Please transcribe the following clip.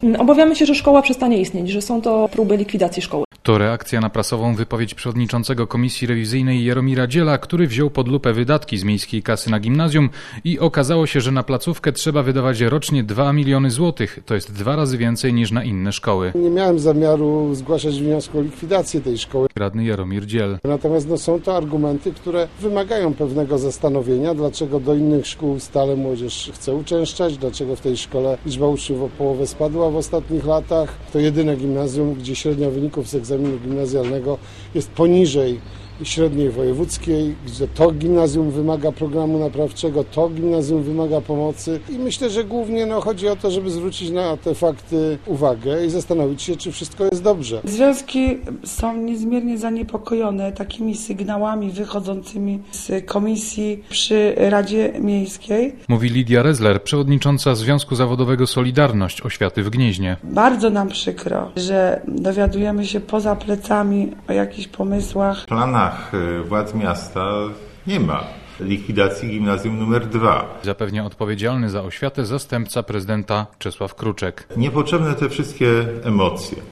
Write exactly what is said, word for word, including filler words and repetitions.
Obawiamy się, że szkoła przestanie istnieć, że są to próby likwidacji szkoły. To reakcja na prasową wypowiedź przewodniczącego Komisji Rewizyjnej Jaromira Dziela, który wziął pod lupę wydatki z miejskiej kasy na gimnazjum i okazało się, że na placówkę trzeba wydawać rocznie dwa miliony złotych. To jest dwa razy więcej niż na inne szkoły. Nie miałem zamiaru zgłaszać wniosku o likwidację tej szkoły. Radny Jaromir Dziel. Natomiast no, są to argumenty, które wymagają pewnego zastanowienia, dlaczego do innych szkół stale młodzież chce uczęszczać, dlaczego w tej szkole liczba uczniów o połowę spadła w ostatnich latach. To jedyne gimnazjum, gdzie średnia wyników z egzaminu gimnazjalnego jest poniżej średniej wojewódzkiej, gdzie to gimnazjum wymaga programu naprawczego, to gimnazjum wymaga pomocy i myślę, że głównie no, chodzi o to, żeby zwrócić na te fakty uwagę i zastanowić się, czy wszystko jest dobrze. Związki są niezmiernie zaniepokojone takimi sygnałami wychodzącymi z komisji przy Radzie Miejskiej. Mówi Lidia Rezler, przewodnicząca Związku Zawodowego Solidarność Oświaty w Gnieźnie. Bardzo nam przykro, że dowiadujemy się poza plecami o jakichś pomysłach. W planach władz miasta nie ma likwidacji gimnazjum numer dwa. Zapewnia odpowiedzialny za oświatę zastępca prezydenta Czesław Kruczek. Niepotrzebne te wszystkie emocje.